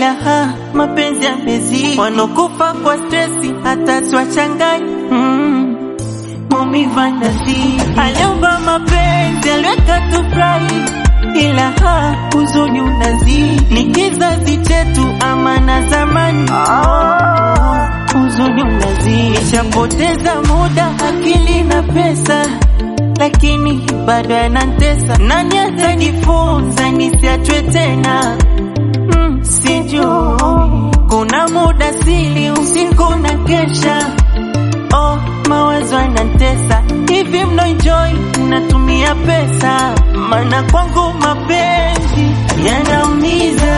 ila mapenzi yamezidi, wanokufa kwa stresi hata siwachangai. Maumivu yanazidi, aliomba mapenzi aliweka tufurahi, ila huzuni unazidi, ni kizazi chetu ama na zamani. Huzuni unazidi, nishapoteza muda, akili na pesa, lakini bado yanantesa. Nani atanifunza nisiachwe tena? Sijui, kuna muda sili usiku na kesha, mawazo yanantesa. Hivi mno enjoy natumia pesa, maana kwangu mapenzi yanaumiza,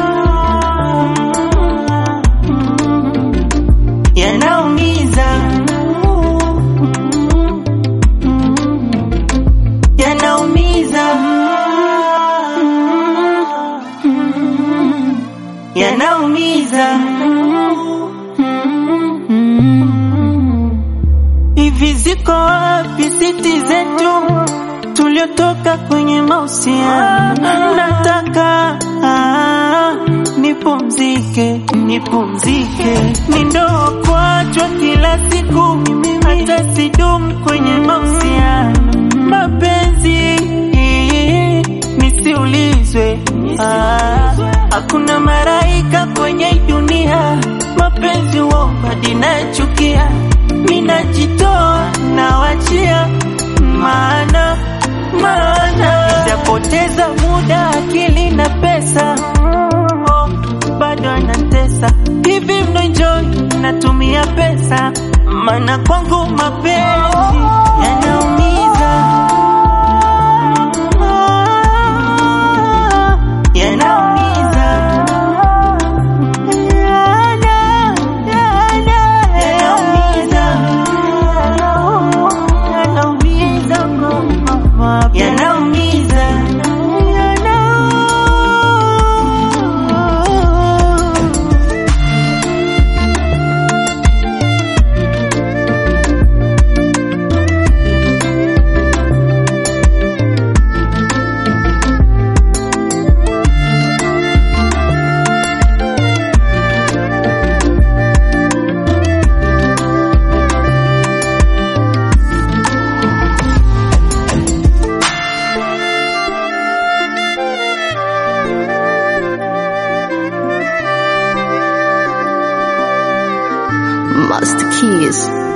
yanaumiza, yanaumiza, yanaumiza. Hivi ziko wapi siti zetu tuliotoka kwenye mahusiano? Nataka nipumzike, nipumzike. Ni ndoa kuachwa kila siku, hata sidumu kwenye mahusiano. Mapenzi nisiulizwe, hakuna malaika kwenye dunia. Mapenzi uomba dinachukia, minajitoa na wachia, maana nishapoteza muda, akili na pesa, bado anantesa. Hivi mno enjoy natumia pesa, maana kwangu mapenzi yanaumiza, yanaumiza, yanaumiza. Master Keys.